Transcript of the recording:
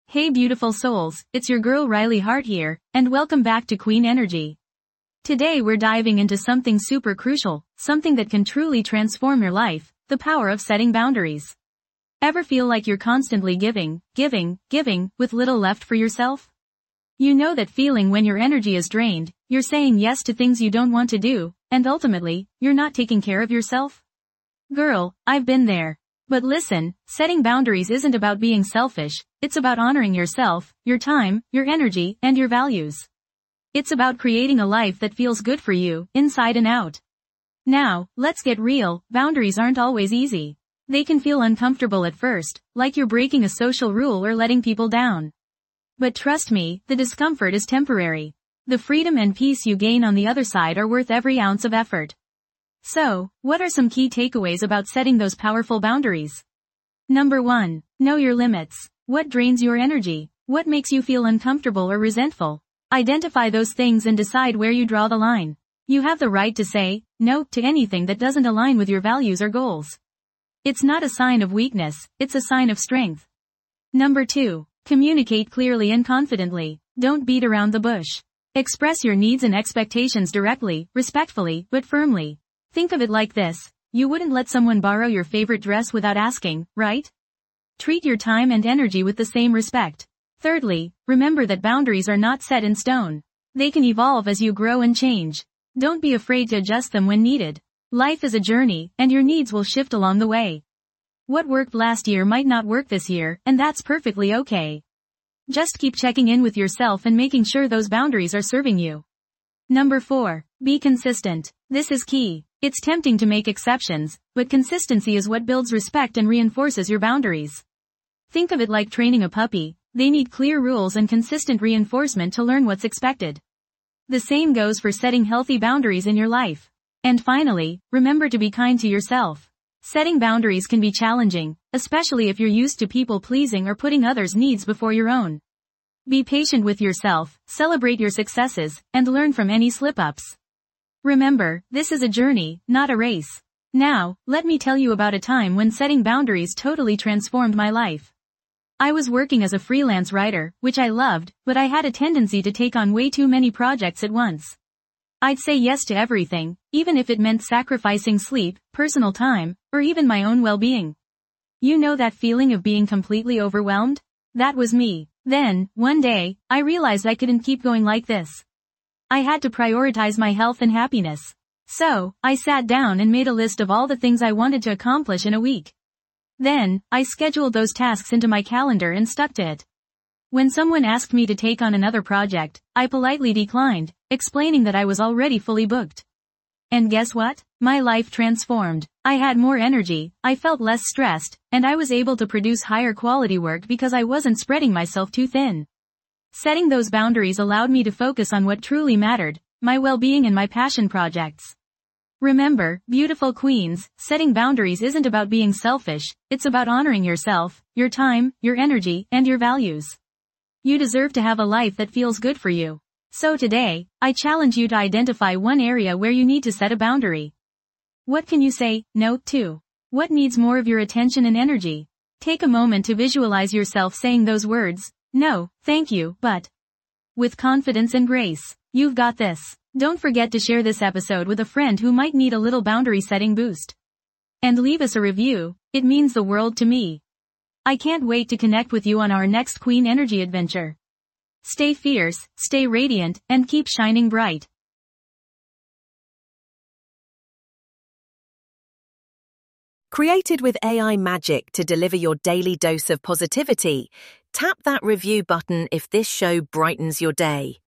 Hey beautiful souls, it's your girl Riley Hart here, and welcome back to Queen Energy. Today we're diving into something super crucial, something that can truly transform your life, the power of setting boundaries. Ever feel like you're constantly giving, with little left for yourself? You know that feeling when your energy is drained, you're saying yes to things you don't want to do, and ultimately, you're not taking care of yourself? Girl, I've been there. But listen, setting boundaries isn't about being selfish, it's about honoring yourself, your time, your energy, and your values. It's about creating a life that feels good for you, inside and out. Now, let's get real, boundaries aren't always easy. They can feel uncomfortable at first, like you're breaking a social rule or letting people down. But trust me, the discomfort is temporary. The freedom and peace you gain on the other side are worth every ounce of effort. So, what are some key takeaways about setting those powerful boundaries? Number 1. Know your limits. What drains your energy? What makes you feel uncomfortable or resentful? Identify those things and decide where you draw the line. You have the right to say no to anything that doesn't align with your values or goals. It's not a sign of weakness, it's a sign of strength. Number 2. Communicate clearly and confidently. Don't beat around the bush. Express your needs and expectations directly, respectfully, but firmly. Think of it like this. You wouldn't let someone borrow your favorite dress without asking, right? Treat your time and energy with the same respect. Thirdly, remember that boundaries are not set in stone. They can evolve as you grow and change. Don't be afraid to adjust them when needed. Life is a journey, and your needs will shift along the way. What worked last year might not work this year, and that's perfectly okay. Just keep checking in with yourself and making sure those boundaries are serving you. Number 4. Be consistent. This is key. It's tempting to make exceptions, but consistency is what builds respect and reinforces your boundaries. Think of it like training a puppy. They need clear rules and consistent reinforcement to learn what's expected. The same goes for setting healthy boundaries in your life. And finally, remember to be kind to yourself. Setting boundaries can be challenging, especially if you're used to people pleasing or putting others' needs before your own. Be patient with yourself, celebrate your successes, and learn from any slip-ups. Remember, this is a journey, not a race. Now, let me tell you about a time when setting boundaries totally transformed my life. I was working as a freelance writer, which I loved, but I had a tendency to take on way too many projects at once. I'd say yes to everything, even if it meant sacrificing sleep, personal time, or even my own well-being. You know that feeling of being completely overwhelmed? That was me. Then, one day, I realized I couldn't keep going like this. I had to prioritize my health and happiness. So, I sat down and made a list of all the things I wanted to accomplish in a week. Then, I scheduled those tasks into my calendar and stuck to it. When someone asked me to take on another project, I politely declined, explaining that I was already fully booked. And guess what? My life transformed. I had more energy, I felt less stressed, and I was able to produce higher quality work because I wasn't spreading myself too thin. Setting those boundaries allowed me to focus on what truly mattered, my well-being and my passion projects. Remember, beautiful queens, setting boundaries isn't about being selfish, it's about honoring yourself, your time, your energy, and your values. You deserve to have a life that feels good for you. So today, I challenge you to identify one area where you need to set a boundary. What can you say no to? What needs more of your attention and energy? Take a moment to visualize yourself saying those words. No, thank you, but with confidence and grace. You've got this. Don't forget to share this episode with a friend who might need a little boundary setting boost. And leave us a review, it means the world to me. I can't wait to connect with you on our next Queen Energy adventure. Stay fierce, stay radiant, and keep shining bright. Created with AI magic to deliver your daily dose of positivity, tap that review button if this show brightens your day.